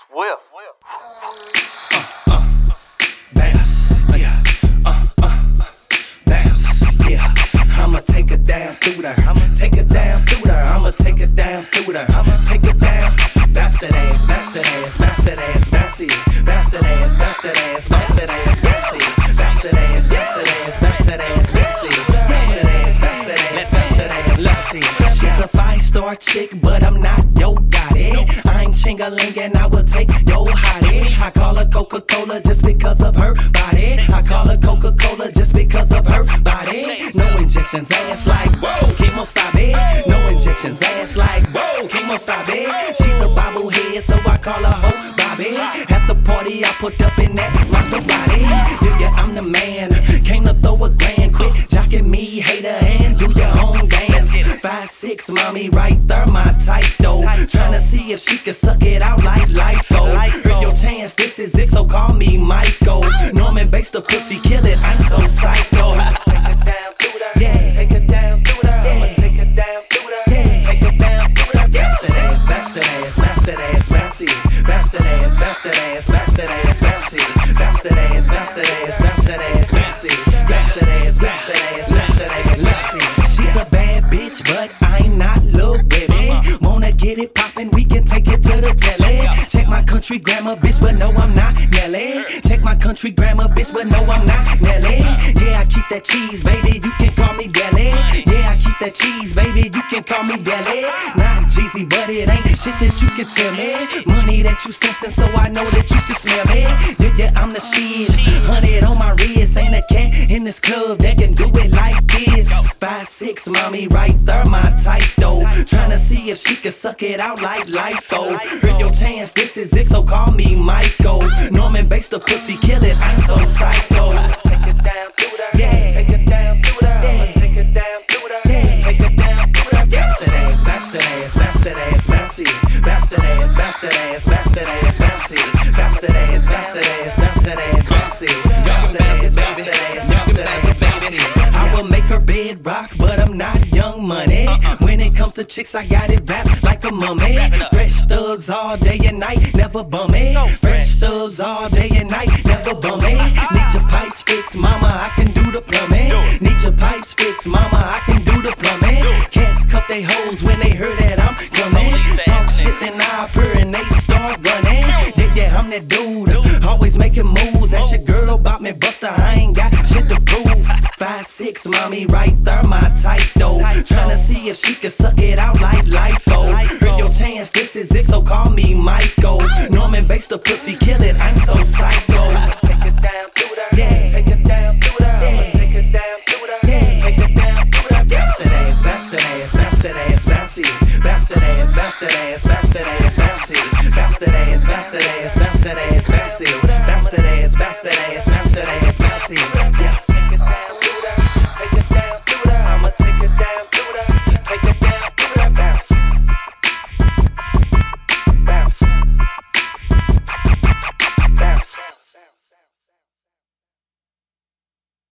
Swift. Bounce, yeah, bounce, yeah. I'ma take it down through there. I'ma take it down through there. I'ma take it down through there. I'ma take it down. Bounce that ass, bounce that ass, bounce that ass, bounce it. Bounce that ass, bounce that ass, bounce that ass, bounce it. Bounce that ass, bounce that ass, bounce that ass, bounce it. Bounce that ass, bounce that ass, bounce that ass, bounce it. She's a 5-star chick, but I'm not yo daddy. I'm Chingaling and I will take yo hottie. I call her Coca-Cola just because of her body. I call her Coca-Cola just because of her body. No injections, ass like whoa, Kemosabe. No injections, ass like whoa, Kemosabe. She's a bobblehead, so I call her Ho Bobby. At the party, I put up in that Maserati. Yeah, I'm the man. Came to throw a grand, quit jocking me, hater, and do your own dance. 5'6", mommy, right there, my type though. Tryna see if she can suck it out like lipo. Heard your chance, this is it, so call me Michael. Norman Bates the pussy, kill it, I'm so psycho. Take it down through there, yeah. Take it down through there, I'ma take it down through there, yeah. Take it down through there, bounce that ass, bounce that ass, bounce that ass, bounce it. Bounce that ass, bounce that ass, bounce that ass, bounce it. Bounce that ass, bounce that ass, bounce that ass, bounce it. Bounce that ass, bounce that ass, bounce that ass, bounce it. She's a bad bitch, but I'm not little baby. Wanna get it poppin', we can take it to the telly. Check my country grammar, bitch, but no, I'm not Nelly. Check my country grammar, bitch, but no, I'm not Nelly. Yeah, I keep that cheese, baby, you can call me Deli. Yeah, I keep that cheese, baby, you can call me Deli. Not Jeezy, but it ain't shit that you can tell me. Money that you sensin', so I know that you can smell me. Yeah, I'm the shit. 100 on my wrist, ain't a cat in this club that can do it like this. 5'6", mommy, right there, my type though. Tryna see if she can suck it out like lipo. Heard your chance, this is it, so call me Michael. Norman Bates the pussy, kill it, I'm so psycho. Take it down through there, yeah. Take it down through there, I'ma take it down through there, yeah. Take it down through there, bounce that ass, bounce that ass, bounce that ass, bounce it. Bounce that ass, bounce that ass, bounce that ass, bounce it. Bounce that ass, bounce that ass, bounce that ass, bounce it. Bounce that ass, bounce that ass, bounce that ass, bounce it. I will make her bed rock, but I'm not Young Money. When it comes to chicks, I got it wrapped like a mummy. Fresh thugs all day and night, never bummy. Fresh thugs all day and night, never bummy. Need your pipes fixed, mama, I can do the plumbing. Need your pipes fixed, mama, I can do the plumbing. Cats cuff they hoes when they heard that I'm coming. Talk shit, then I purr and they start running. Yeah, I'm that dude, always making moves. Ask your girl about me, buster, I ain't got shit to prove. 5'6", mommy, right there, my type though. Tryna see if she can suck it out like lipo. Heard your chance, this is it, so call me Michael. Norman Bates the pussy, kill it, I'm so psycho. Take it down through there, yeah. Take it down through there, I'ma take it down through there, yeah. Take it down through there, bounce that ass, bounce that ass, bounce that ass, bounce it. Bounce that ass, bounce that ass, bounce that ass, bounce it. Bounce that ass, bounce that ass, bounce that ass, bounce it. Bounce that ass, bounce that ass, bounce that ass, bounce it. Yeah.